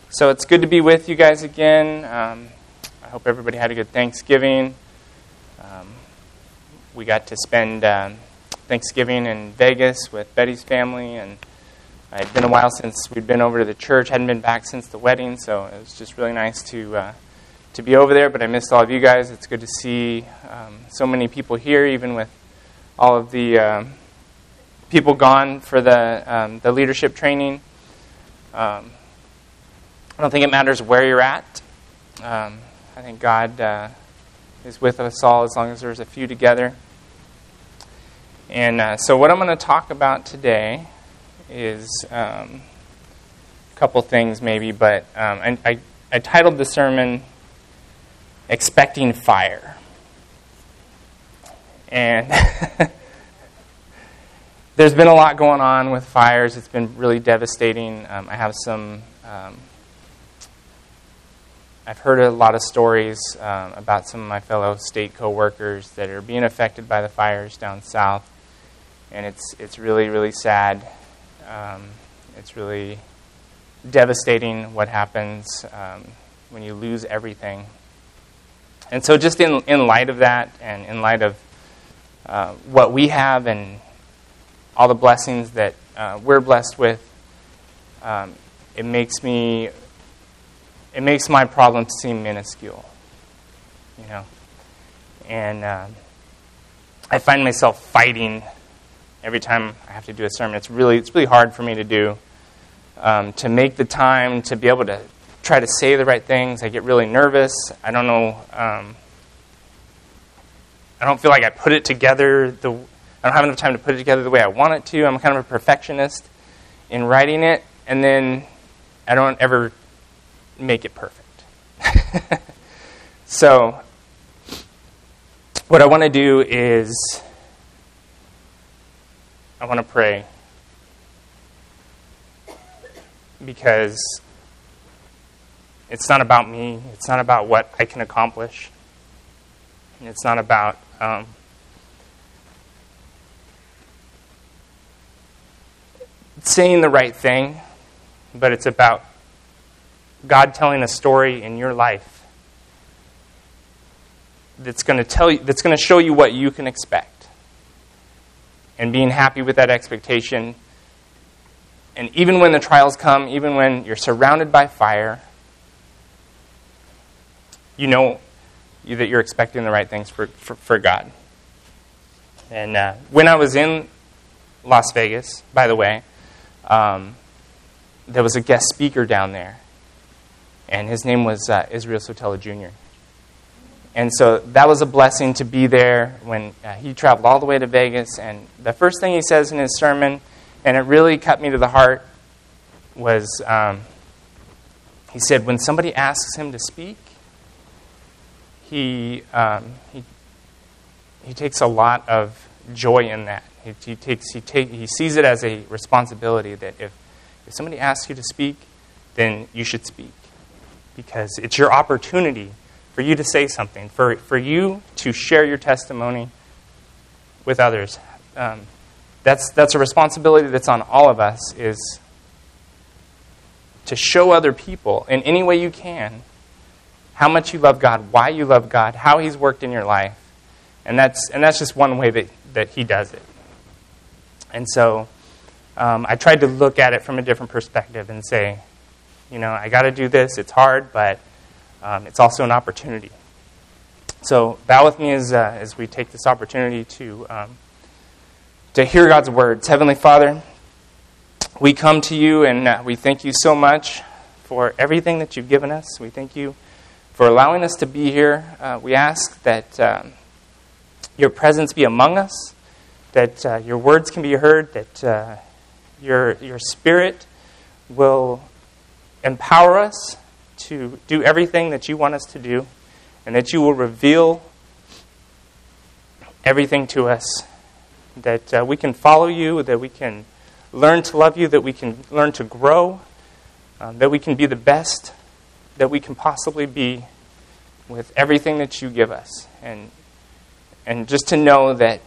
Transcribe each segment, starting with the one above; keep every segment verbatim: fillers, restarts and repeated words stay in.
So it's good to be with you guys again. Um, I hope everybody had a good Thanksgiving. Um, we got to spend um, Thanksgiving in Vegas with Betty's family, and it had been a while since we'd been over to the church. Hadn't been back since the wedding, so it was just really nice to uh, to be over there. But I missed all of you guys. It's good to see um, so many people here, even with all of the uh, people gone for the um, the leadership training. Um, I don't think it matters where you're at. Um, I think God uh, is with us all as long as there's a few together. And uh, so what I'm going to talk about today is um, a couple things maybe, but um, I, I, I titled the sermon, Expecting Fire. And there's been a lot going on with fires. It's been really devastating. Um, I have some... Um, I've heard a lot of stories um, about some of my fellow state co-workers that are being affected by the fires down south, and it's it's really, really sad. Um, it's really devastating what happens um, when you lose everything. And so just in, in light of that, and in light of uh, what we have and all the blessings that uh, we're blessed with, um, it makes me... It makes my problems seem minuscule, you know. And uh, I find myself fighting every time I have to do a sermon. It's really, it's really hard for me to do, um, to make the time to be able to try to say the right things. I get really nervous. I don't know. Um, I don't feel like I put it together. The I don't have enough time to put it together the way I want it to. I'm kind of a perfectionist in writing it, and then I don't ever make it perfect. So, what I want to do is, I want to pray, because it's not about me, it's not about what I can accomplish, and it's not about um, saying the right thing, but it's about God telling a story in your life that's going to tell you, that's going to show you what you can expect, and being happy with that expectation. And even when the trials come, even when you're surrounded by fire, you know that you're expecting the right things for for, for God. And uh, when I was in Las Vegas, by the way, um, there was a guest speaker down there. And his name was uh, Israel Sotelo Junior And so that was a blessing to be there when uh, he traveled all the way to Vegas. And the first thing he says in his sermon, and it really cut me to the heart, was um, he said, when somebody asks him to speak, he um, he he takes a lot of joy in that. He, he takes he take he sees it as a responsibility that if if somebody asks you to speak, then you should speak. Because it's your opportunity for you to say something, for, for you to share your testimony with others. Um, that's that's a responsibility that's on all of us, is to show other people in any way you can how much you love God, why you love God, how He's worked in your life. And that's and that's just one way that, that He does it. And so um, I tried to look at it from a different perspective and say, you know, I got to do this. It's hard, but um, it's also an opportunity. So bow with me as uh, as we take this opportunity to um, to hear God's words. Heavenly Father, we come to you and uh, we thank you so much for everything that you've given us. We thank you for allowing us to be here. Uh, we ask that um, your presence be among us, that uh, your words can be heard, that uh, your your Spirit will empower us to do everything that you want us to do, and that you will reveal everything to us, that uh, we can follow you, that we can learn to love you, that we can learn to grow, um, that we can be the best that we can possibly be with everything that you give us. And and just to know that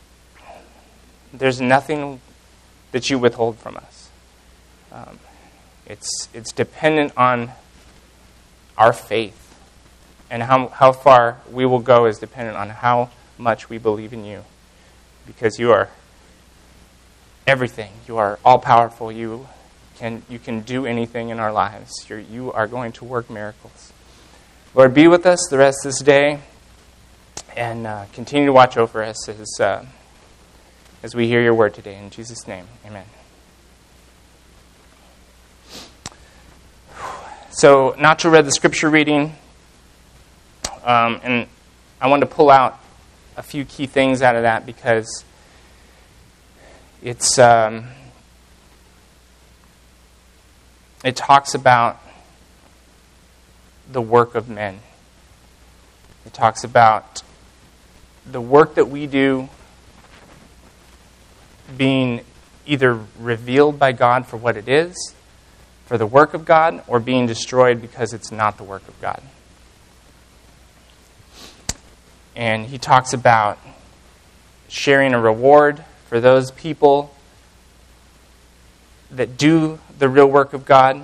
there's nothing that you withhold from us. Um, It's, it's dependent on our faith. And how, how far we will go is dependent on how much we believe in you. Because you are everything. You are all-powerful. You can, you can do anything in our lives. You're, you are going to work miracles. Lord, be with us the rest of this day. And uh, continue to watch over us as, uh, as we hear your word today. In Jesus' name, amen. So, Nacho read the scripture reading. Um, and I wanted to pull out a few key things out of that because it's um, it talks about the work of men. It talks about the work that we do being either revealed by God for what it is, for the work of God, or being destroyed because it's not the work of God. And he talks about sharing a reward for those people that do the real work of God.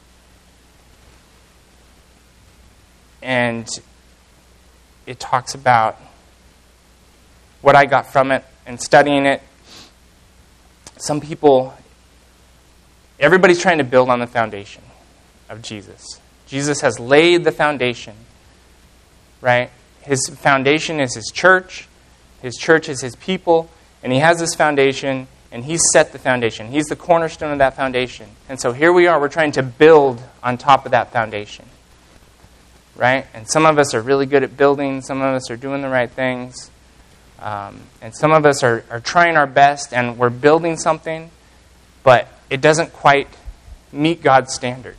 And it talks about what I got from it and studying it. Some people, everybody's trying to build on the foundation of Jesus. Jesus has laid the foundation, right? His foundation is his church. His church is his people. And he has this foundation, and he's set the foundation. He's the cornerstone of that foundation. And so here we are. We're trying to build on top of that foundation. Right? And some of us are really good at building. Some of us are doing the right things. Um, and some of us are, are trying our best, and we're building something, but it doesn't quite meet God's standard.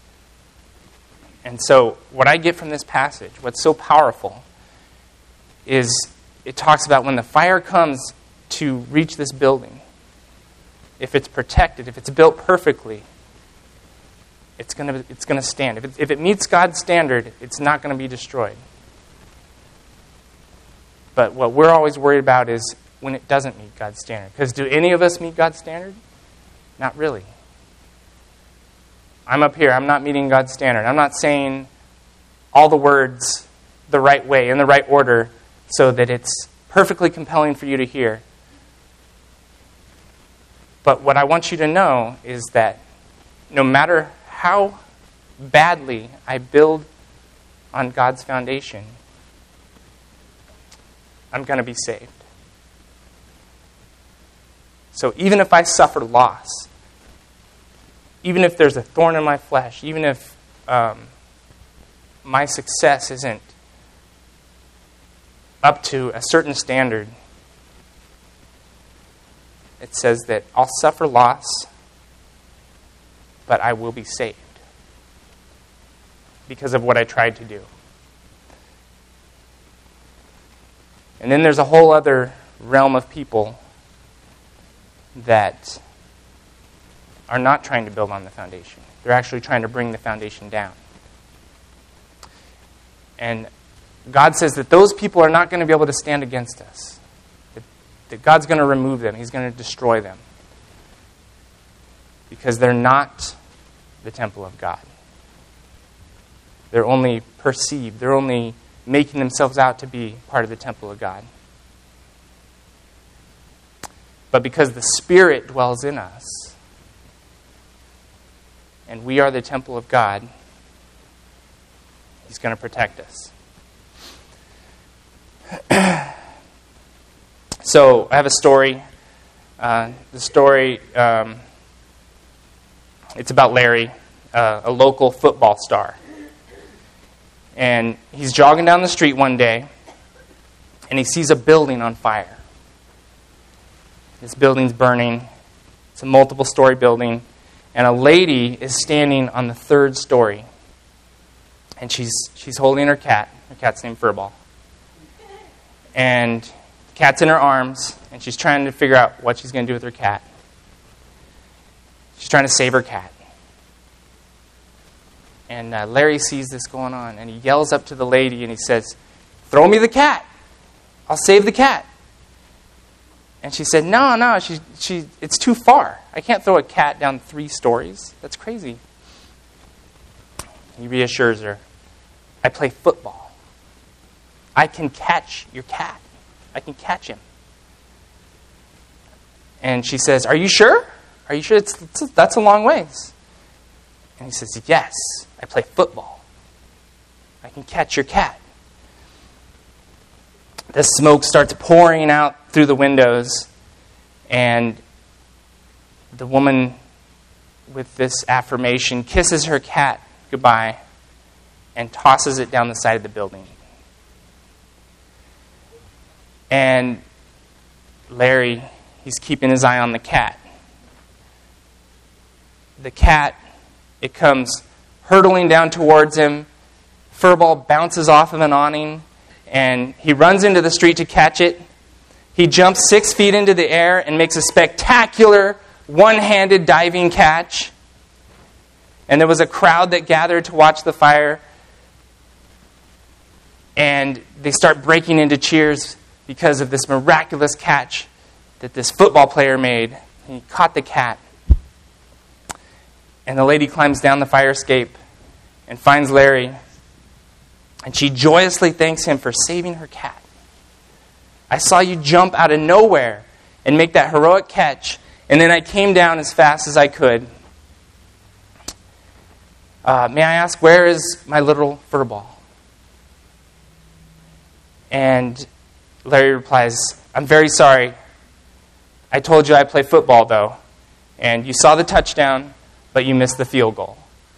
And so what I get from this passage, what's so powerful, is it talks about when the fire comes to reach this building, if it's protected, if it's built perfectly, it's going to it's going to stand. If it, if it meets God's standard, it's not going to be destroyed. But what we're always worried about is when it doesn't meet God's standard. Because do any of us meet God's standard? Not really. I'm up here. I'm not meeting God's standard. I'm not saying all the words the right way, in the right order, so that it's perfectly compelling for you to hear. But what I want you to know is that no matter how badly I build on God's foundation, I'm going to be saved. So even if I suffer loss, even if there's a thorn in my flesh, even if um, my success isn't up to a certain standard, it says that I'll suffer loss, but I will be saved because of what I tried to do. And then there's a whole other realm of people that are not trying to build on the foundation. They're actually trying to bring the foundation down. And God says that those people are not going to be able to stand against us. That, that God's going to remove them. He's going to destroy them. Because they're not the temple of God. They're only perceived. They're only making themselves out to be part of the temple of God. But because the Spirit dwells in us, and we are the temple of God, He's going to protect us. So, I have a story. Uh, the story, um, it's about Larry, uh, a local football star. And he's jogging down the street one day, and he sees a building on fire. This building's burning. It's a multiple-story building. And a lady is standing on the third story. And she's she's holding her cat. Her cat's named Furball. And the cat's in her arms, and she's trying to figure out what she's going to do with her cat. She's trying to save her cat. And uh, Larry sees this going on, and he yells up to the lady, and he says, "Throw me the cat. I'll save the cat." And she said, no, no, she, she, it's too far. I can't throw a cat down three stories. That's crazy. He reassures her, I play football. I can catch your cat. I can catch him. And she says, are you sure? Are you sure? It's, it's, that's a long ways. And he says, yes, I play football. I can catch your cat. The smoke starts pouring out through the windows, and the woman with this affirmation kisses her cat goodbye and tosses it down the side of the building. And Larry, he's keeping his eye on the cat. The cat, it comes hurtling down towards him. Furball bounces off of an awning, and he runs into the street to catch it. He jumps six feet into the air and makes a spectacular one-handed diving catch. And there was a crowd that gathered to watch the fire. And they start breaking into cheers because of this miraculous catch that this football player made. And he caught the cat. And the lady climbs down the fire escape and finds Larry. And she joyously thanks him for saving her cat. I saw you jump out of nowhere and make that heroic catch, and then I came down as fast as I could. Uh, may I ask, where is my little furball? And Larry replies, I'm very sorry. I told you I play football, though, and you saw the touchdown, but you missed the field goal.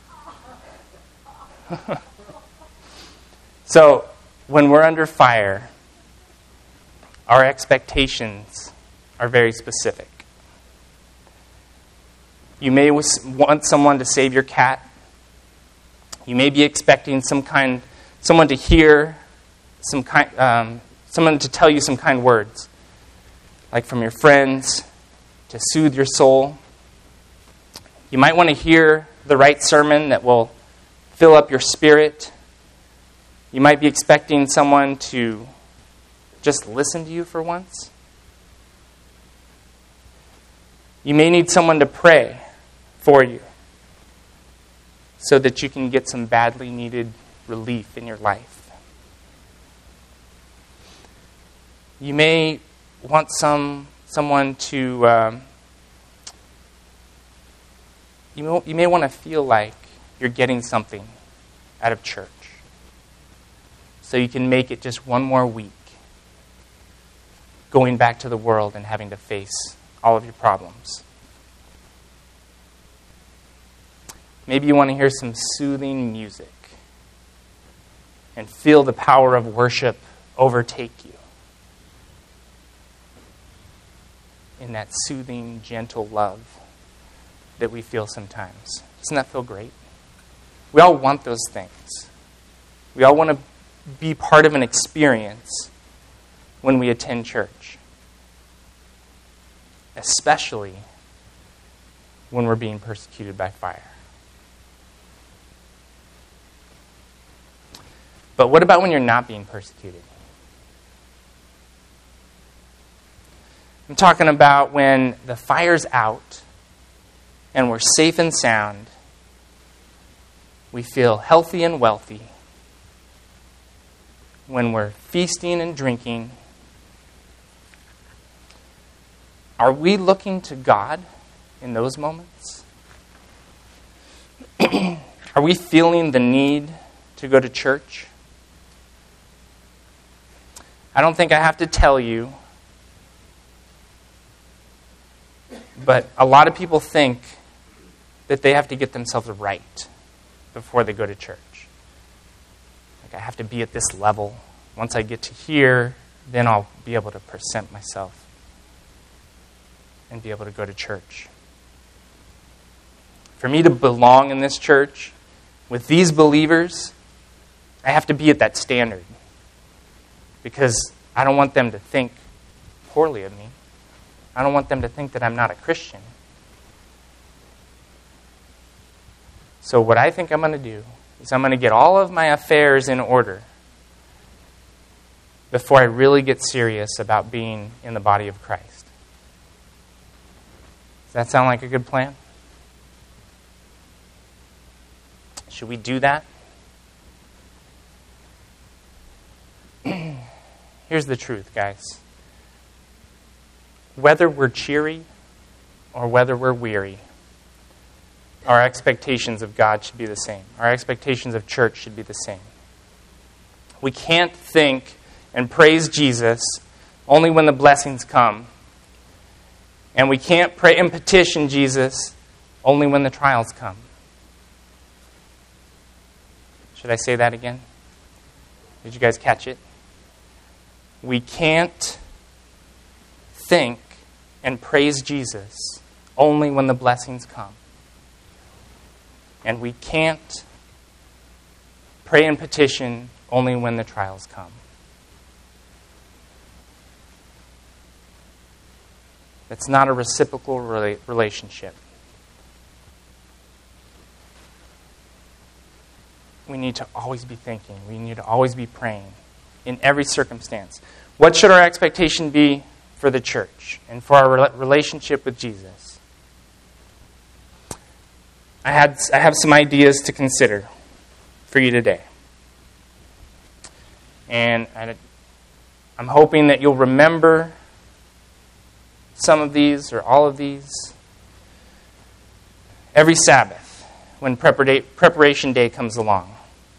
So, when we're under fire, our expectations are very specific. You may want someone to save your cat. You may be expecting some kind, someone to hear, some kind, um, someone to tell you some kind words, like from your friends, to soothe your soul. You might want to hear the right sermon that will fill up your spirit. You might be expecting someone to just listen to you for once. You may need someone to pray for you so that you can get some badly needed relief in your life. You may want some someone to, um, you may, you may want to feel like you're getting something out of church, so you can make it just one more week going back to the world and having to face all of your problems. Maybe you want to hear some soothing music and feel the power of worship overtake you in that soothing, gentle love that we feel sometimes. Doesn't that feel great? We all want those things. We all want to be part of an experience when we attend church, especially when we're being persecuted by fire. But what about when you're not being persecuted? I'm talking about when the fire's out and we're safe and sound. We feel healthy and wealthy. When we're feasting and drinking. Are we looking to God in those moments? Are we feeling the need to go to church? I don't think I have to tell you, but a lot of people think that they have to get themselves right before they go to church. Like, I have to be at this level. Once I get to here, then I'll be able to present myself and be able to go to church. For me to belong in this church with these believers, I have to be at that standard. Because I don't want them to think poorly of me. I don't want them to think that I'm not a Christian. So what I think I'm going to do is I'm going to get all of my affairs in order before I really get serious about being in the body of Christ. Does that sound like a good plan? Should we do that? Here's the truth, guys. Whether we're cheery or whether we're weary, our expectations of God should be the same. Our expectations of church should be the same. We can't think and praise Jesus only when the blessings come. And we can't pray and petition Jesus only when the trials come. Should I say that again? Did you guys catch it? We can't think and praise Jesus only when the blessings come. And we can't pray and petition only when the trials come. It's not a reciprocal rela- relationship. We need to always be thinking. We need to always be praying in every circumstance. What should our expectation be for the church and for our re- relationship with Jesus? I had I have some ideas to consider for you today. And I, I'm hoping that you'll remember some of these or all of these every Sabbath when prepara- preparation day comes along.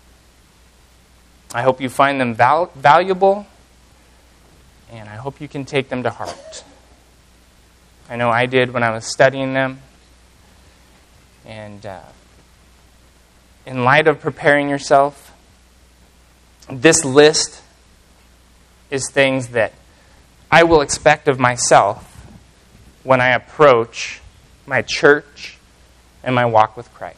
I hope you find them val- valuable, and I hope you can take them to heart. I know I did when I was studying them. And uh, in light of preparing yourself, this list is things that I will expect of myself when I approach my church and my walk with Christ.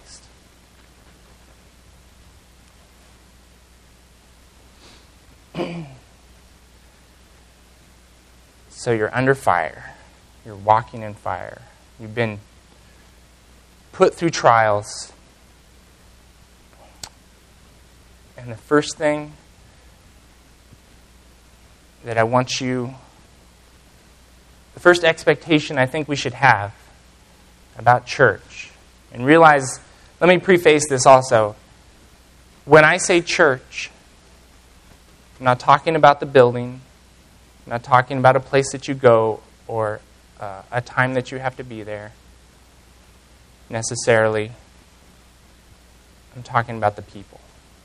So you're under fire. You're walking in fire. You've been put through trials. And the first thing that I want you, the first expectation I think we should have about church, and realize, let me preface this also. When I say church, I'm not talking about the building. I'm not talking about a place that you go or uh, a time that you have to be there necessarily. I'm talking about the people.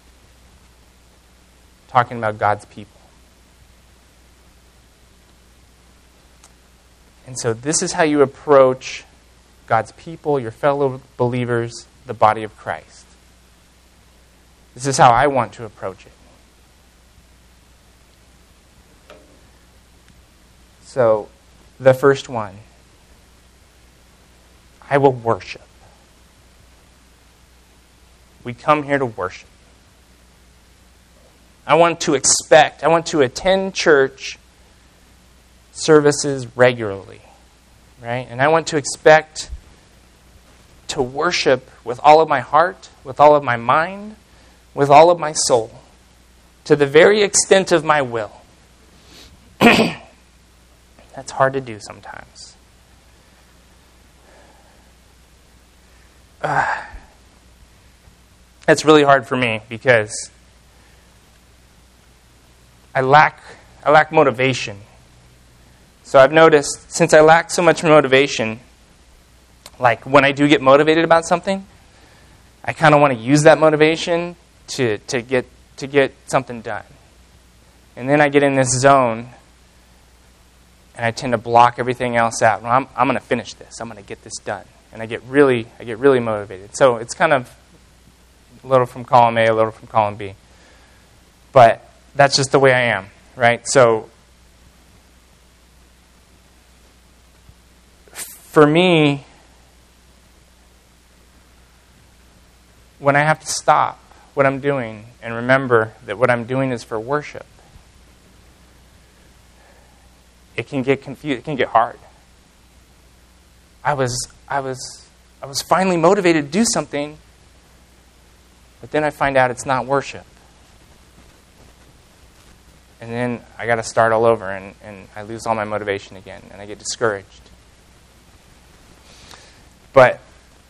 I'm talking about God's people. And so this is how you approach God's people, your fellow believers, the body of Christ. This is how I want to approach it. So, the first one, I will worship. We come here to worship. I want to expect, I want to attend church services regularly, right? And I want to expect to worship with all of my heart, with all of my mind, with all of my soul, to the very extent of my will. That's hard to do sometimes. Uh, that's really hard for me because I lack I lack motivation. So I've noticed since I lack so much motivation, like when I do get motivated about something, I kind of want to use that motivation to to get to get something done. And then I get in this zone and I tend to block everything else out. Well, I'm I'm going to finish this. I'm going to get this done. And I get really I get really motivated. So it's kind of a little from column A, a little from column B. But that's just the way I am, right? So for me, when I have to stop what I'm doing and remember that what I'm doing is for worship, it can get confused. It can get hard. I was, I was, I was finally motivated to do something, but then I find out it's not worship, and then I got to start all over, and, and I lose all my motivation again, and I get discouraged. But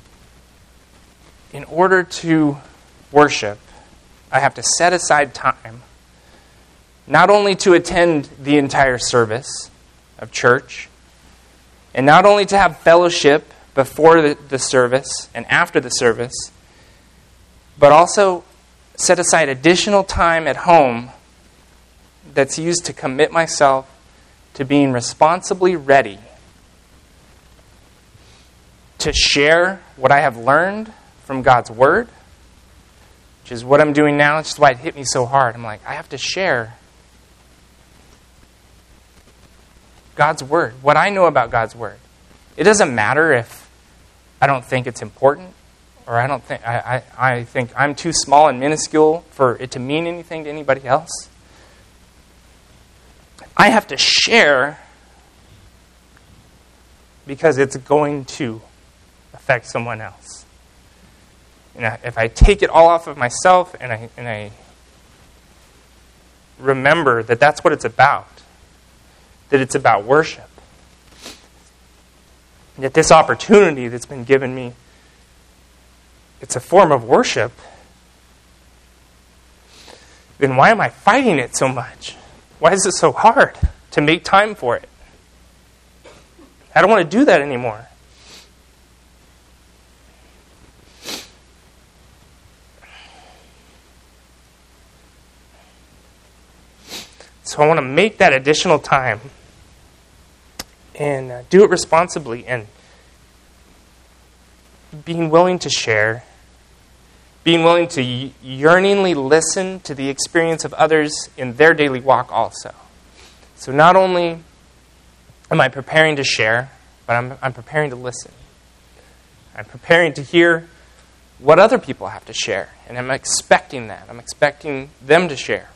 in order to worship, I have to set aside time, not only to attend the entire service of church, and not only to have fellowship before the, the service and after the service, but also set aside additional time at home that's used to commit myself to being responsibly ready to share what I have learned from God's Word, which is what I'm doing now. Which is why it hit me so hard. I'm like, I have to share God's Word, what I know about God's Word. It doesn't matter if I don't think it's important, or I don't think I, I, I think I'm too small and minuscule for it to mean anything to anybody else. I have to share because it's going to affect someone else. And if I take it all off of myself and I and I remember that that's what it's about, that it's about worship, that this opportunity that's been given me, it's a form of worship, then why am I fighting it so much? Why is it so hard to make time for it? I don't want to do that anymore. So I want to make that additional time and uh, do it responsibly, and being willing to share, being willing to yearningly listen to the experience of others in their daily walk also. So not only am I preparing to share, but I'm, I'm preparing to listen. I'm preparing to hear what other people have to share, and I'm expecting that. I'm expecting them to share.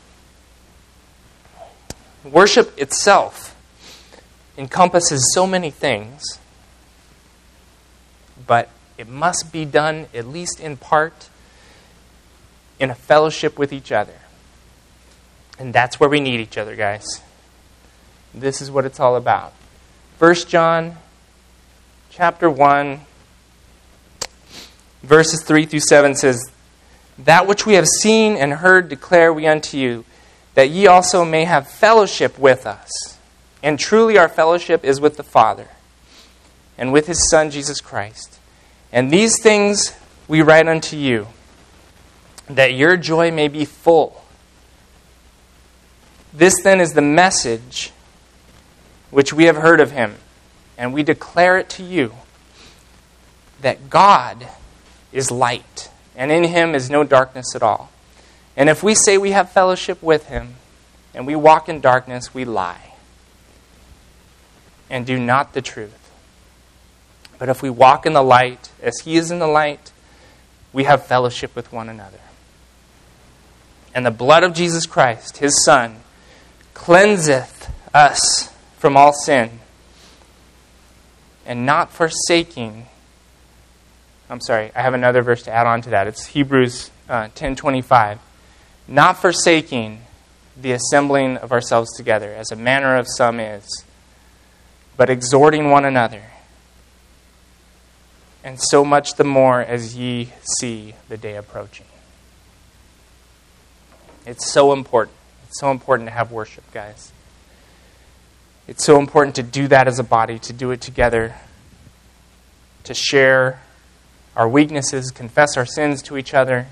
Worship itself encompasses so many things, but it must be done, at least in part, in a fellowship with each other. And that's where we need each other, guys. This is what it's all about. First John chapter one, verses three through seven says, "That which we have seen and heard declare we unto you, that ye also may have fellowship with us. And truly our fellowship is with the Father, and with His Son Jesus Christ. And these things we write unto you, that your joy may be full. This then is the message which we have heard of Him, and we declare it to you, that God is light, and in Him is no darkness at all. And if we say we have fellowship with Him, and we walk in darkness, we lie, and do not the truth. But if we walk in the light, as He is in the light, we have fellowship with one another. And the blood of Jesus Christ, His Son, cleanseth us from all sin, and not forsaking." I'm sorry, I have another verse to add on to that. It's Hebrews uh, ten twenty-five. "Not forsaking the assembling of ourselves together, as a manner of some is, but exhorting one another, and so much the more as ye see the day approaching." It's so important. It's so important to have worship, guys. It's so important to do that as a body, to do it together, to share our weaknesses, confess our sins to each other.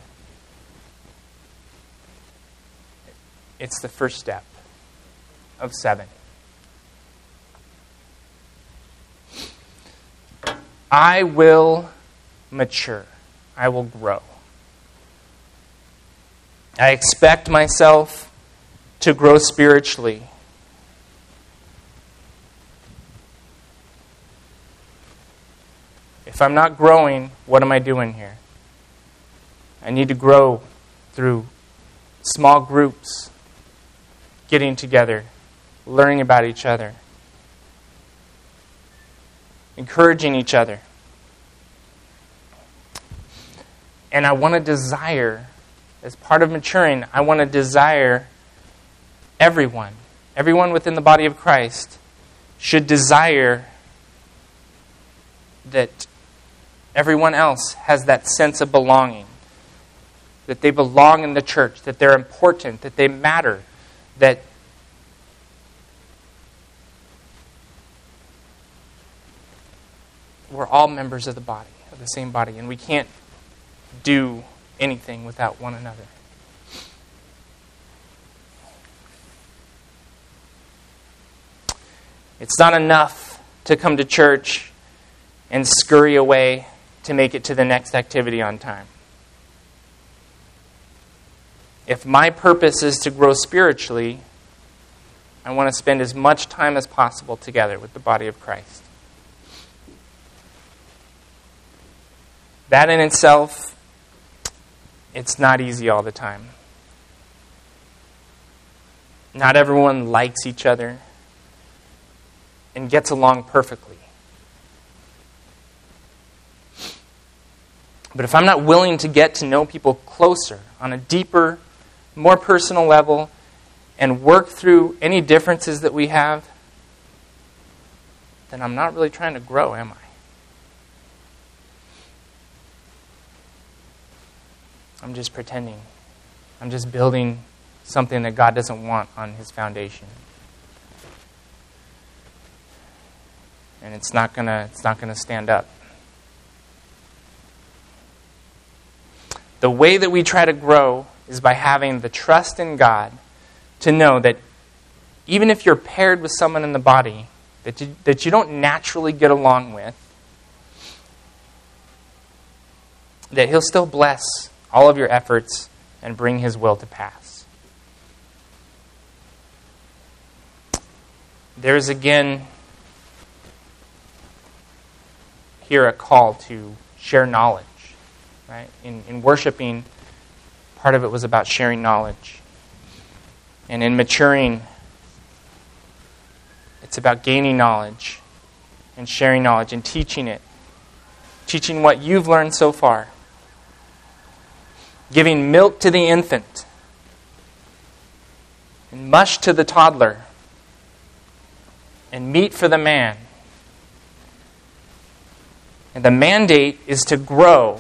It's the first step of seven. I will mature. I will grow. I expect myself to grow spiritually. If I'm not growing, what am I doing here? I need to grow through small groups, getting together, learning about each other, encouraging each other. And I want to desire, as part of maturing, I want to desire everyone, everyone within the body of Christ should desire that everyone else has that sense of belonging, that they belong in the church, that they're important, that they matter, that we're all members of the body, of the same body, and we can't do anything without one another. It's not enough to come to church and scurry away to make it to the next activity on time. If my purpose is to grow spiritually, I want to spend as much time as possible together with the body of Christ. That in itself, it's not easy all the time. Not everyone likes each other and gets along perfectly. But if I'm not willing to get to know people closer, on a deeper, more personal level, and work through any differences that we have, then I'm not really trying to grow, am I? I'm just pretending. I'm just building something that God doesn't want on His foundation. And it's not gonna it's not gonna stand up. The way that we try to grow is by having the trust in God to know that even if you're paired with someone in the body that you, that you don't naturally get along with, that He'll still bless all of your efforts and bring His will to pass. There's again here a call to share knowledge. Right? In, in worshiping, part of it was about sharing knowledge. And in maturing, it's about gaining knowledge and sharing knowledge and teaching it. Teaching what you've learned so far. Giving milk to the infant and mush to the toddler and meat for the man. And the mandate is to grow.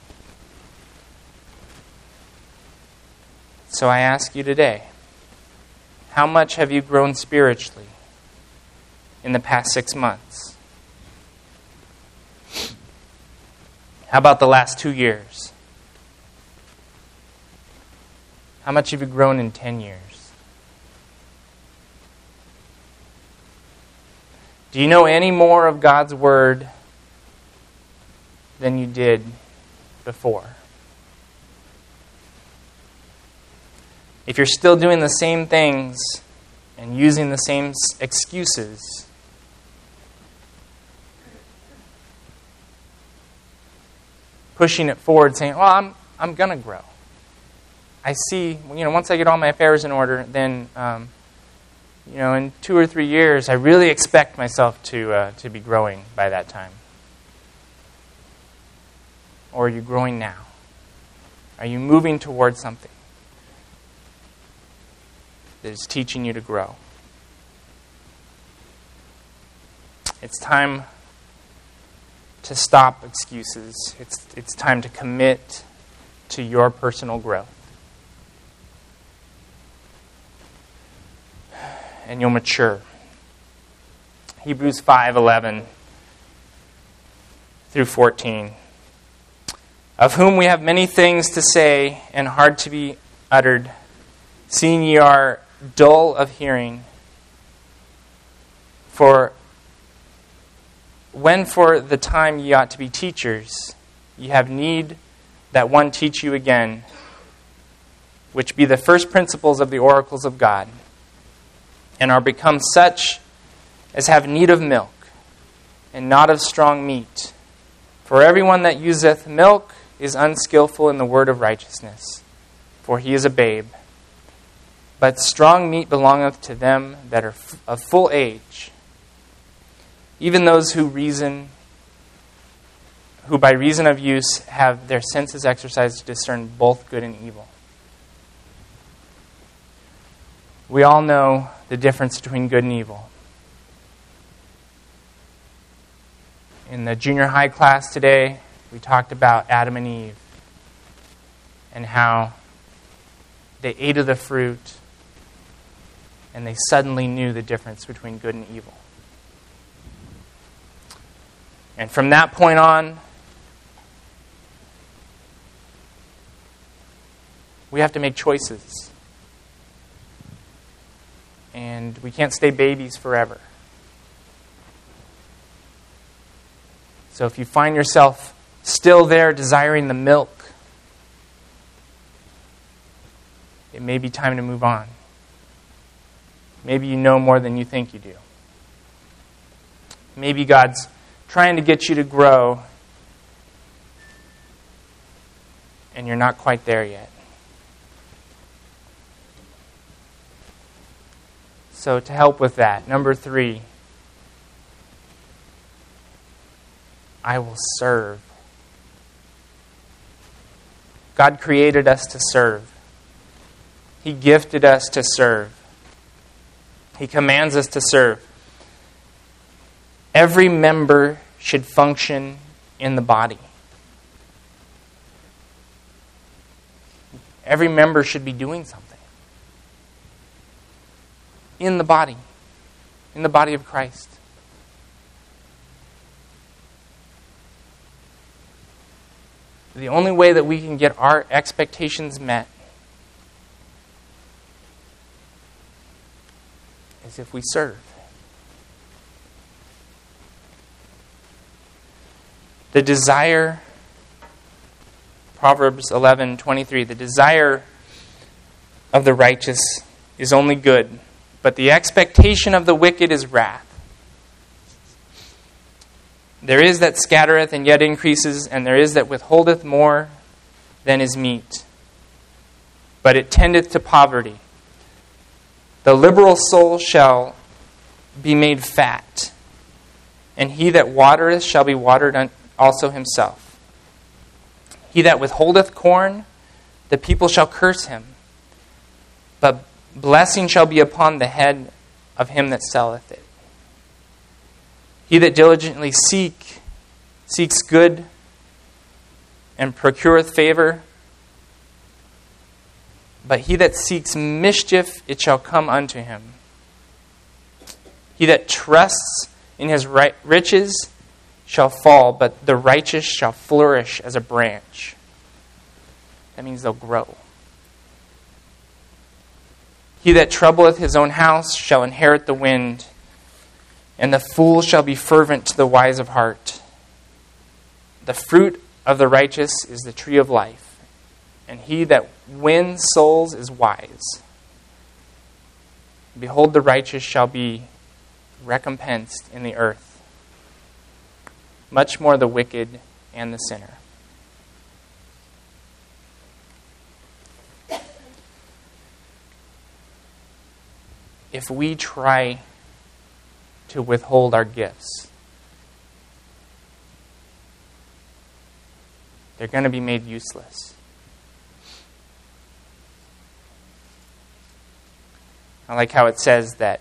So I ask you today, how much have you grown spiritually in the past six months? How about the last two years? How much have you grown in ten years? Do you know any more of God's Word than you did before? If you're still doing the same things and using the same excuses, pushing it forward, saying, "Well, I'm I'm gonna grow. I see, you know, once I get all my affairs in order, then, um, you know, in two or three years, I really expect myself to uh, to be growing by that time." Or are you growing now? Are you moving towards something that is teaching you to grow? It's time to stop excuses. It's, it's time to commit to your personal growth. And you'll mature. Hebrews five eleven through fourteen. Of whom we have many things to say and hard to be uttered, seeing ye are dull of hearing. For when for the time ye ought to be teachers, ye have need that one teach you again, which be the first principles of the oracles of God, and are become such as have need of milk, and not of strong meat. For everyone that useth milk is unskillful in the word of righteousness, for he is a babe. But strong meat belongeth to them that are of full age, even those who reason, who by reason of use have their senses exercised to discern both good and evil. We all know the difference between good and evil. In the junior high class today, we talked about Adam and Eve and how they ate of the fruit and they suddenly knew the difference between good and evil. And from that point on, we have to make choices. And we can't stay babies forever. So if you find yourself still there desiring the milk, it may be time to move on. Maybe you know more than you think you do. Maybe God's trying to get you to grow, and you're not quite there yet. So to help with that, number three, I will serve. God created us to serve. He gifted us to serve. He commands us to serve. Every member should function in the body. Every member should be doing something. In the body. In the body of Christ. The only way that we can get our expectations met is if we serve. The desire, Proverbs eleven twenty-three, the desire of the righteous is only good, but the expectation of the wicked is wrath. There is that scattereth and yet increases, and there is that withholdeth more than is meet. But it tendeth to poverty. The liberal soul shall be made fat, and he that watereth shall be watered also himself. He that withholdeth corn, the people shall curse him, but blessing shall be upon the head of him that selleth it. He that diligently seek, seeks good and procureth favor, but he that seeks mischief, it shall come unto him. He that trusts in his right riches shall fall, but the righteous shall flourish as a branch. That means they'll grow. He that troubleth his own house shall inherit the wind, and the fool shall be fervent to the wise of heart. The fruit of the righteous is the tree of life, and he that wins souls is wise. Behold, the righteous shall be recompensed in the earth, much more the wicked and the sinner. If we try to withhold our gifts, they're going to be made useless. I like how it says that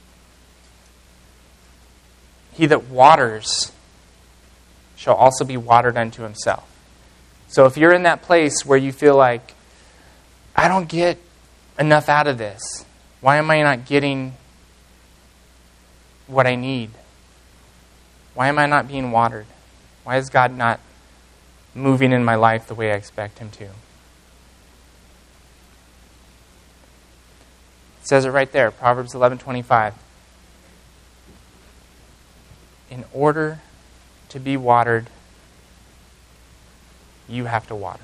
he that waters shall also be watered unto himself. So if you're in that place where you feel like, I don't get enough out of this, why am I not getting what I need? Why am I not being watered? Why is God not moving in my life the way I expect him to? It says it right there, Proverbs eleven twenty-five. In order to be watered, you have to water.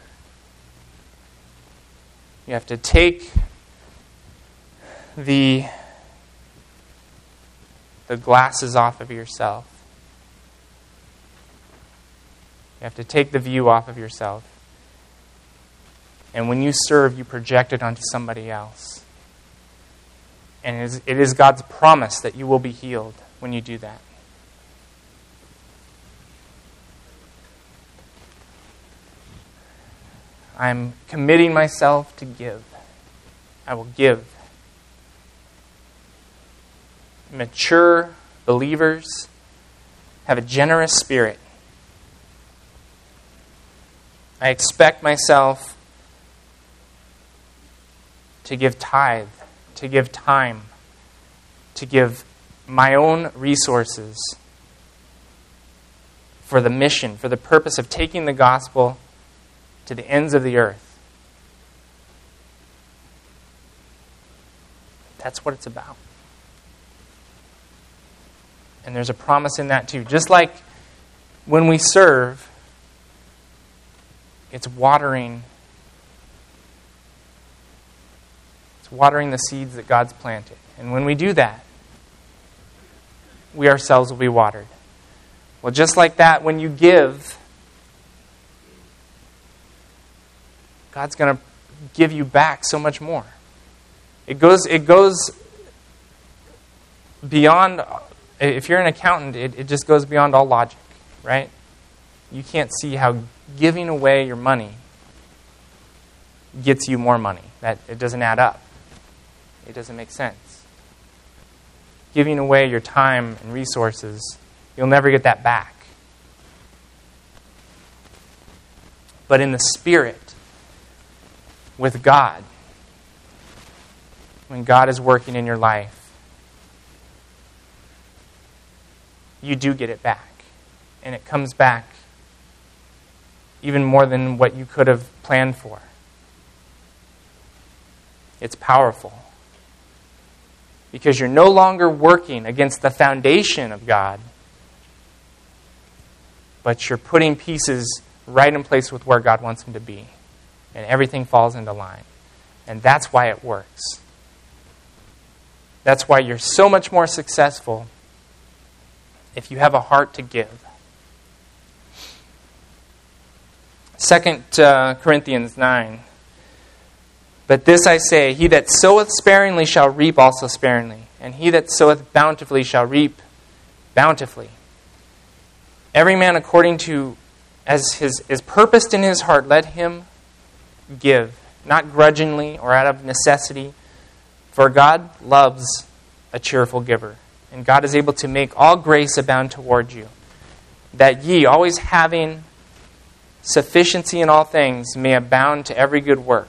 You have to take the the glasses off of yourself. You have to take the view off of yourself. And when you serve, you project it onto somebody else. And it is, it is God's promise that you will be healed when you do that. I'm committing myself to give. I will give. Mature believers have a generous spirit. I expect myself to give tithe, to give time, to give my own resources for the mission, for the purpose of taking the gospel to the ends of the earth. That's what it's about. And there's a promise in that too. Just like when we serve, it's watering. It's watering the seeds that God's planted. And when we do that, we ourselves will be watered. Well, just like that, when you give, God's going to give you back so much more. It goes, it goes beyond, if you're an accountant, it, it just goes beyond all logic, right? You can't see how giving away your money gets you more money. That it doesn't add up. It doesn't make sense. Giving away your time and resources, you'll never get that back. But in the Spirit, with God, when God is working in your life, you do get it back. And it comes back even more than what you could have planned for. It's powerful. Because you're no longer working against the foundation of God, but you're putting pieces right in place with where God wants them to be. And everything falls into line. And that's why it works. That's why you're so much more successful if you have a heart to give. Second uh, Corinthians nine. But this I say, he that soweth sparingly shall reap also sparingly, and he that soweth bountifully shall reap bountifully. Every man according to as his is purposed in his heart, let him give, not grudgingly or out of necessity, for God loves a cheerful giver, and God is able to make all grace abound toward you, that ye, always having sufficiency in all things, may abound to every good work.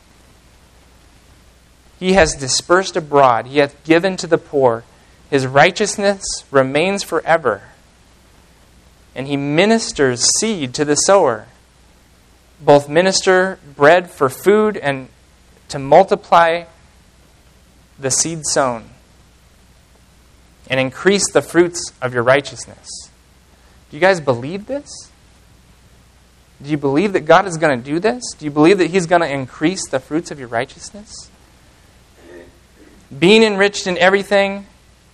He has dispersed abroad, he hath given to the poor, his righteousness remains forever, and he ministers seed to the sower, both minister bread for food and to multiply the seed sown, and increase the fruits of your righteousness. Do you guys believe this? Do you believe that God is going to do this? Do you believe that he's going to increase the fruits of your righteousness? Being enriched in everything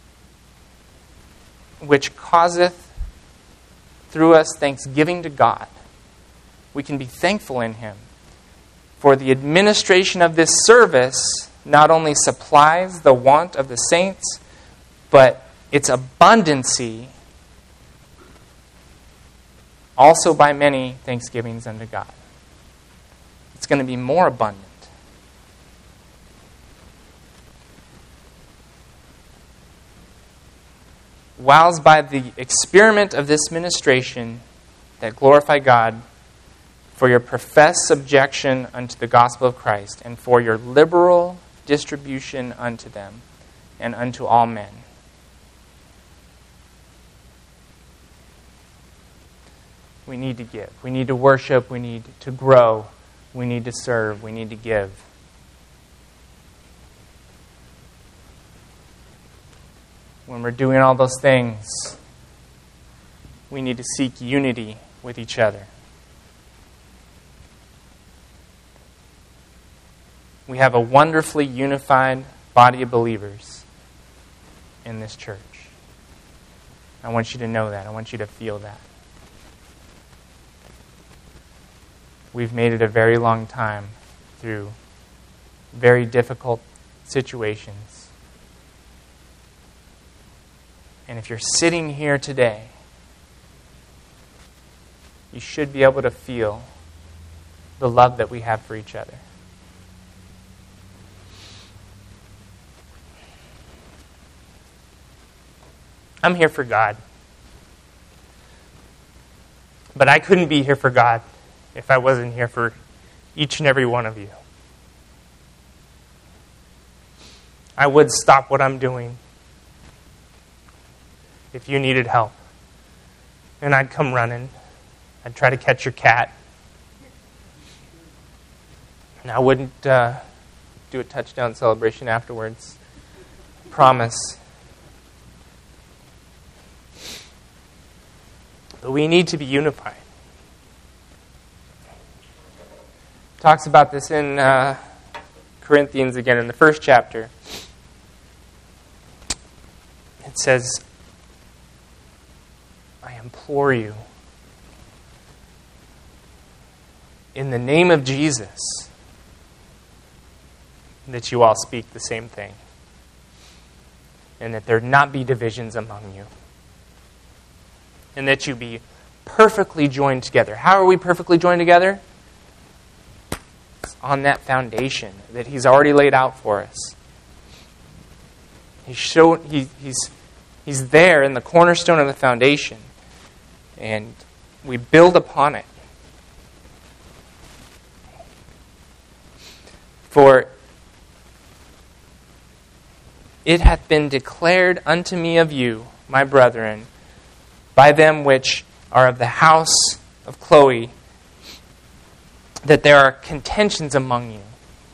which causeth through us thanksgiving to God. We can be thankful in him. For the administration of this service not only supplies the want of the saints, but its abundancy also by many thanksgivings unto God. It's going to be more abundant. Whiles by the experiment of this ministration that glorify God, for your professed subjection unto the gospel of Christ, and for your liberal distribution unto them, and unto all men. We need to give. We need to worship. We need to grow. We need to serve. We need to give. When we're doing all those things, we need to seek unity with each other. We have a wonderfully unified body of believers in this church. I want you to know that. I want you to feel that. We've made it a very long time through very difficult situations. And if you're sitting here today, you should be able to feel the love that we have for each other. I'm here for God. But I couldn't be here for God if I wasn't here for each and every one of you. I would stop what I'm doing if you needed help. And I'd come running. I'd try to catch your cat. And I wouldn't uh, do a touchdown celebration afterwards. Promise. But we need to be unified. Talks about this in uh, Corinthians again, in the first chapter. It says, I implore you, in the name of Jesus, that you all speak the same thing, and that there not be divisions among you, and that you be perfectly joined together. How are we perfectly joined together? It's on that foundation that He's already laid out for us. He's shown, he, he's, he's there in the cornerstone of the foundation, and we build upon it. For it hath been declared unto me of you, my brethren, by them which are of the house of Chloe, that there are contentions among you.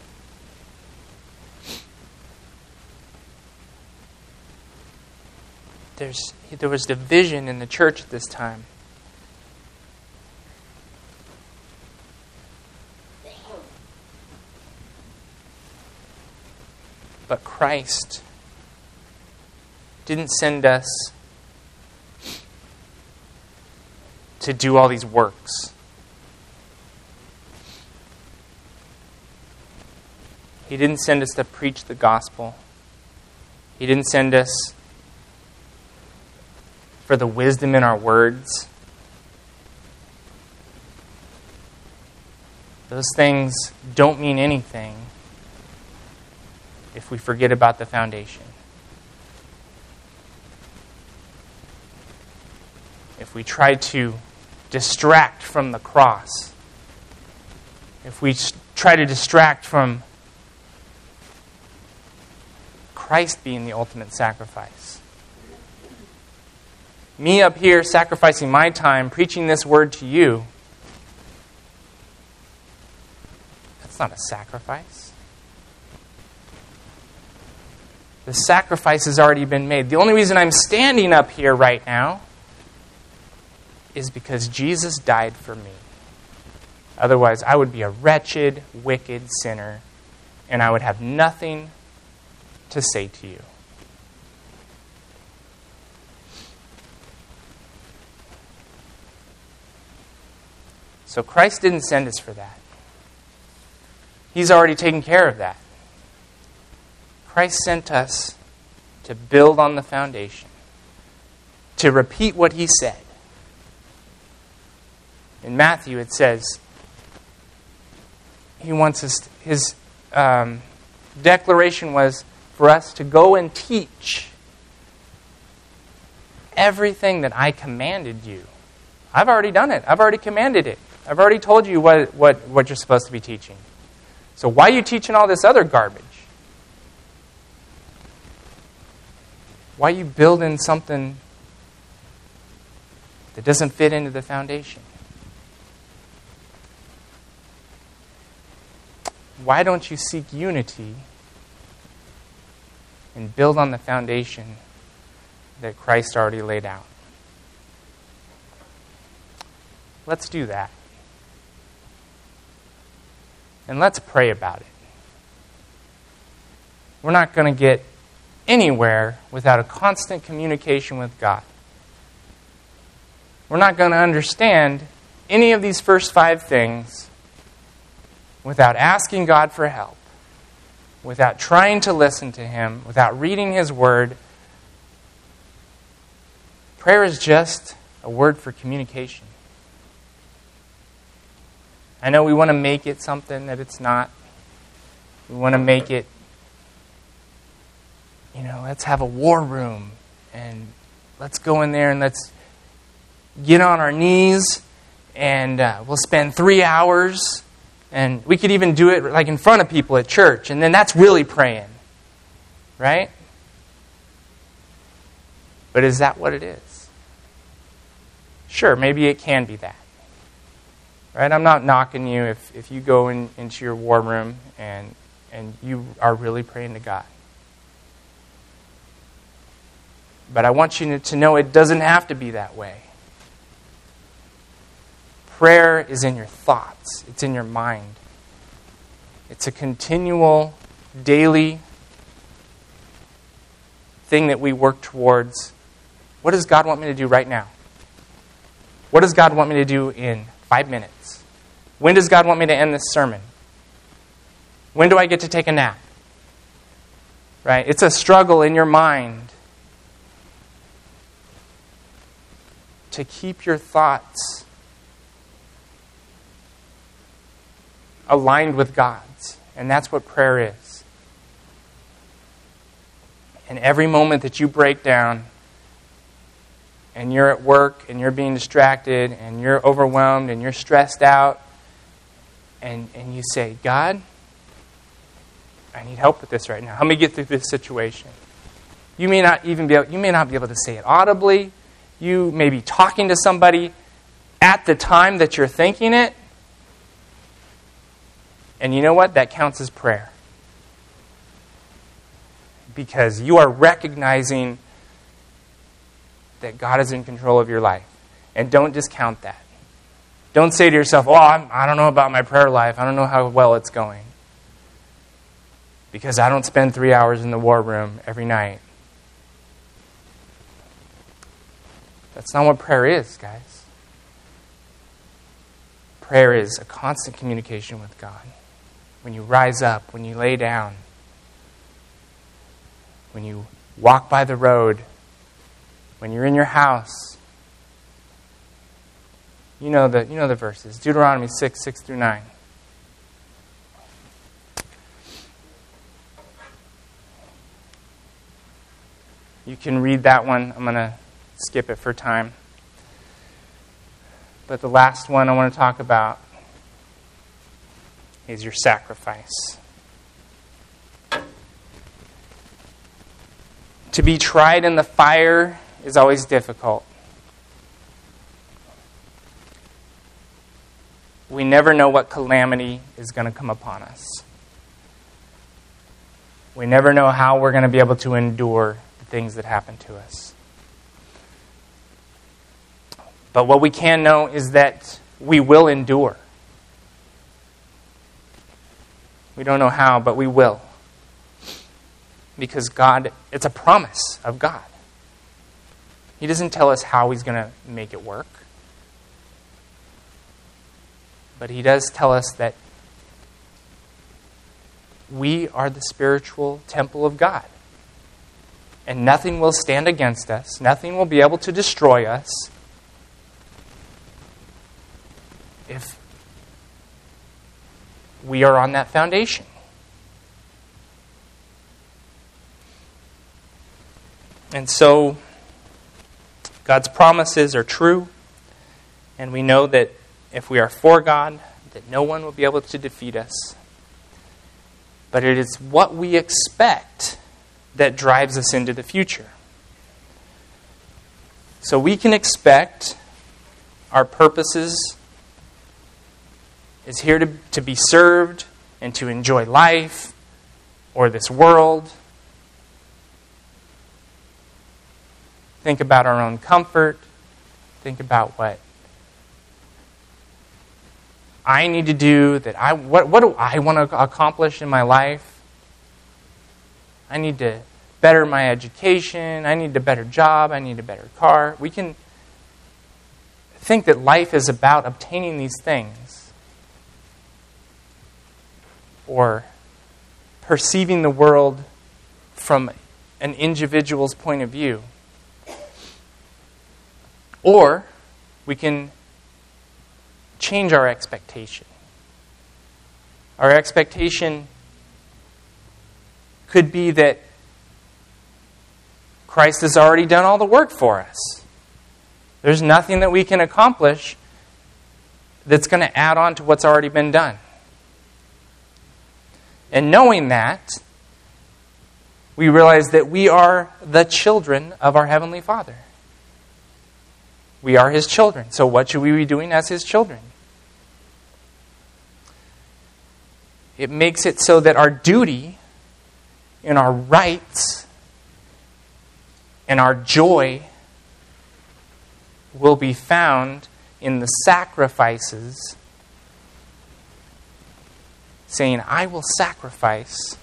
There's, there was division in the church at this time. But Christ didn't send us to do all these works. He didn't send us to preach the gospel. He didn't send us for the wisdom in our words. Those things don't mean anything if we forget about the foundation. If we try to distract from the cross, if we try to distract from Christ being the ultimate sacrifice. Me up here sacrificing my time, preaching this word to you, that's not a sacrifice. The sacrifice has already been made. The only reason I'm standing up here right now is because Jesus died for me. Otherwise, I would be a wretched, wicked sinner, and I would have nothing to say to you. So Christ didn't send us for that. He's already taken care of that. Christ sent us to build on the foundation, to repeat what He said. In Matthew it says, He wants us, His um, declaration was for us to go and teach everything that I commanded you. I've already done it. I've already commanded it. I've already told you what, what, what you're supposed to be teaching. So why are you teaching all this other garbage? Why are you building something that doesn't fit into the foundation? Why don't you seek unity and build on the foundation that Christ already laid out? Let's do that. And let's pray about it. We're not going to get anywhere without a constant communication with God. We're not going to understand any of these first five things without asking God for help, without trying to listen to Him, without reading His Word. Prayer is just a word for communication. I know we want to make it something that it's not. We want to make it, you know, let's have a war room and let's go in there and let's get on our knees and uh, we'll spend three hours, and we could even do it like in front of people at church, and then that's really praying, right? But is that what it is? Sure, maybe it can be that. Right? I'm not knocking you if, if you go in, into your war room and and you are really praying to God. But I want you to know it doesn't have to be that way. Prayer is in your thoughts. It's in your mind. It's a continual, daily thing that we work towards. What does God want me to do right now? What does God want me to do in five minutes? When does God want me to end this sermon? When do I get to take a nap? Right? It's a struggle in your mind to keep your thoughts aligned with God's. And that's what prayer is. And every moment that you break down and you're at work and you're being distracted and you're overwhelmed and you're stressed out and, and you say, God, I need help with this right now. Help me get through this situation. You may not even be able, you may not be able to say it audibly. You may be talking to somebody at the time that you're thinking it. And you know what? That counts as prayer. Because you are recognizing that God is in control of your life. And don't discount that. Don't say to yourself, oh, I'm, I don't know about my prayer life. I don't know how well it's going. Because I don't spend three hours in the war room every night. That's not what prayer is, guys. Prayer is a constant communication with God. When you rise up, when you lay down, when you walk by the road, when you're in your house. You know the you know the verses. Deuteronomy six, six through nine. You can read that one. I'm going to skip it for time. But the last one I want to talk about is your sacrifice. To be tried in the fire is always difficult. We never know what calamity is going to come upon us. We never know how we're going to be able to endure the things that happen to us. But what we can know is that we will endure. We don't know how, but we will. Because God, it's a promise of God. He doesn't tell us how He's going to make it work. But He does tell us that we are the spiritual temple of God. And nothing will stand against us. Nothing will be able to destroy us if we are on that foundation. And so, God's promises are true, and we know that if we are for God, that no one will be able to defeat us. But it is what we expect that drives us into the future. So we can expect our purposes is here to, to be served and to enjoy life or this world. Think about our own comfort. Think about what I need to do, that I what, what do I want to accomplish in my life? I need to better my education. I need a better job. I need a better car. We can think that life is about obtaining these things or perceiving the world from an individual's point of view. Or we can change our expectation. Our expectation could be that Christ has already done all the work for us. There's nothing that we can accomplish that's going to add on to what's already been done. And knowing that, we realize that we are the children of our Heavenly Father. We are His children. So what should we be doing as His children? It makes it so that our duty and our rights and our joy will be found in the sacrifices, saying, I will sacrifice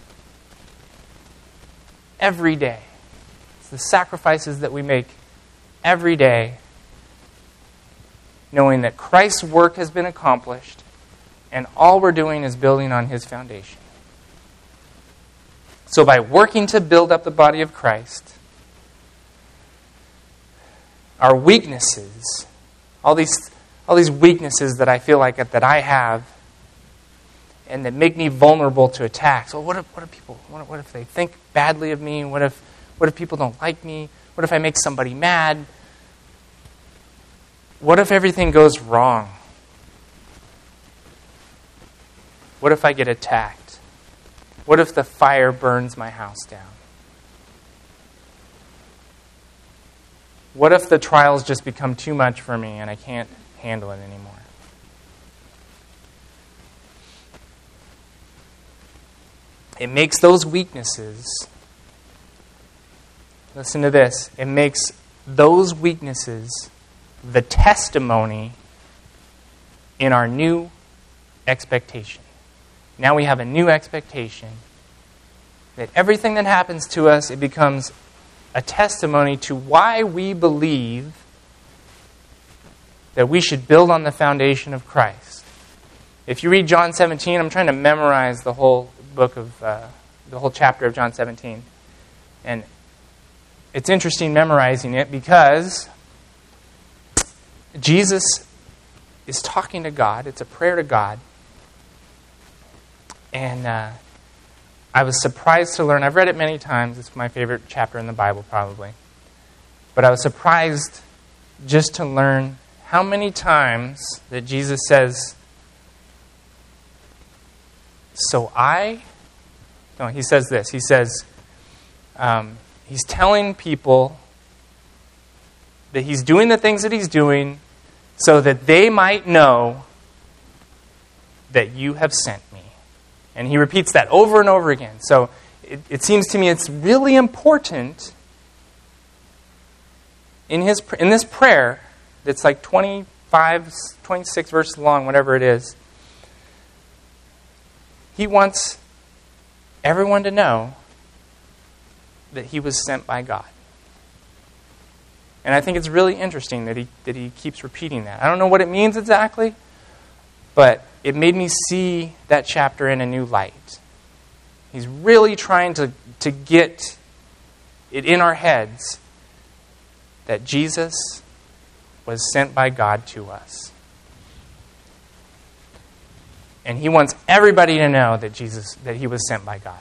every day. It's the sacrifices that we make every day, knowing that Christ's work has been accomplished and all we're doing is building on His foundation. So by working to build up the body of Christ, our weaknesses, all these, all these weaknesses that I feel like that I have, and that make me vulnerable to attacks. Well, what if, what if people? What, what if they think badly of me? What if, what if people don't like me? What if I make somebody mad? What if everything goes wrong? What if I get attacked? What if the fire burns my house down? What if the trials just become too much for me and I can't handle it anymore? It makes those weaknesses, listen to this, it makes those weaknesses the testimony in our new expectation. Now we have a new expectation that everything that happens to us, it becomes a testimony to why we believe that we should build on the foundation of Christ. If you read John seventeen, I'm trying to memorize the whole book of, uh, the whole chapter of John seventeen. And it's interesting memorizing it because Jesus is talking to God. It's a prayer to God. And uh, I was surprised to learn, I've read it many times, it's my favorite chapter in the Bible probably, but I was surprised just to learn how many times that Jesus says, so I, no, he says this, he says, um, he's telling people that he's doing the things that he's doing so that they might know that you have sent me. And he repeats that over and over again. So it, it seems to me it's really important in his in this prayer that's like twenty-five, twenty-six verses long, whatever it is. He wants everyone to know that he was sent by God. And I think it's really interesting that he that he keeps repeating that. I don't know what it means exactly, but it made me see that chapter in a new light. He's really trying to, to get it in our heads that Jesus was sent by God to us. And he wants everybody to know that Jesus that he was sent by God.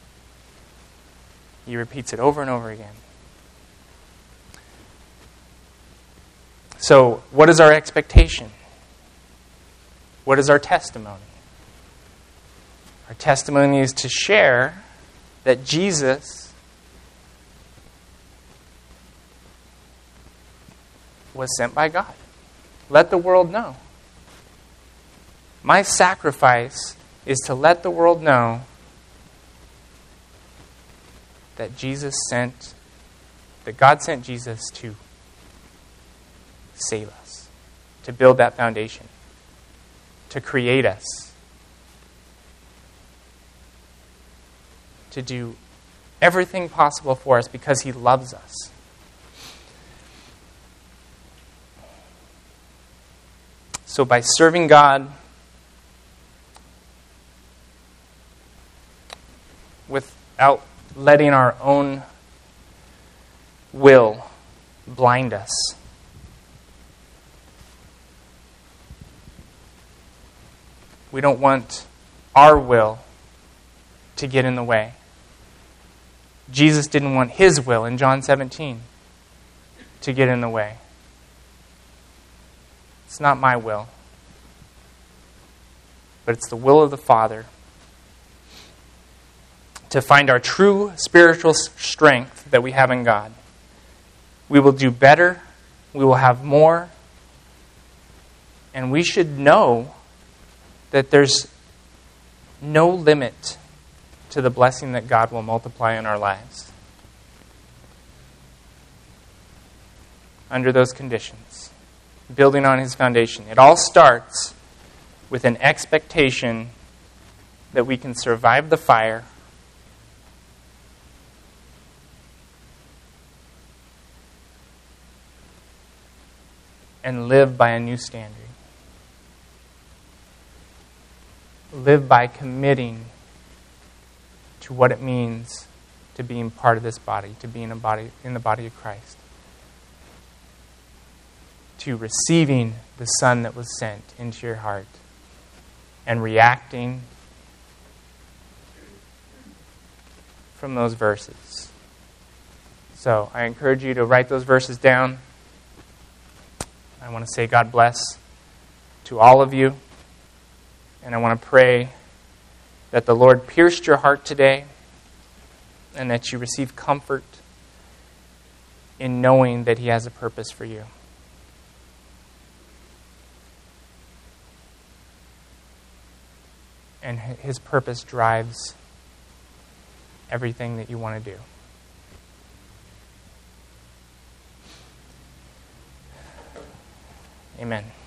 He repeats it over and over again. So, what is our expectation? What is our testimony? Our testimony is to share that Jesus was sent by God. Let the world know. My sacrifice is to let the world know that Jesus sent, that God sent Jesus to save us, to build that foundation, to create us, to do everything possible for us because he loves us. So by serving God without letting our own will blind us, we don't want our will to get in the way. Jesus didn't want his will in John seventeen to get in the way. It's not my will, but it's the will of the Father to find our true spiritual strength that we have in God. We will do better, we will have more, and we should know that there's no limit to the blessing that God will multiply in our lives under those conditions, building on His foundation. It all starts with an expectation that we can survive the fire and live by a new standard. Live by committing to what it means to being part of this body, to being a body in the body of Christ, to receiving the Son that was sent into your heart and reacting from those verses. So I encourage you to write those verses down. I want to say God bless to all of you. And I want to pray that the Lord pierced your heart today and that you receive comfort in knowing that He has a purpose for you. And His purpose drives everything that you want to do. Amen.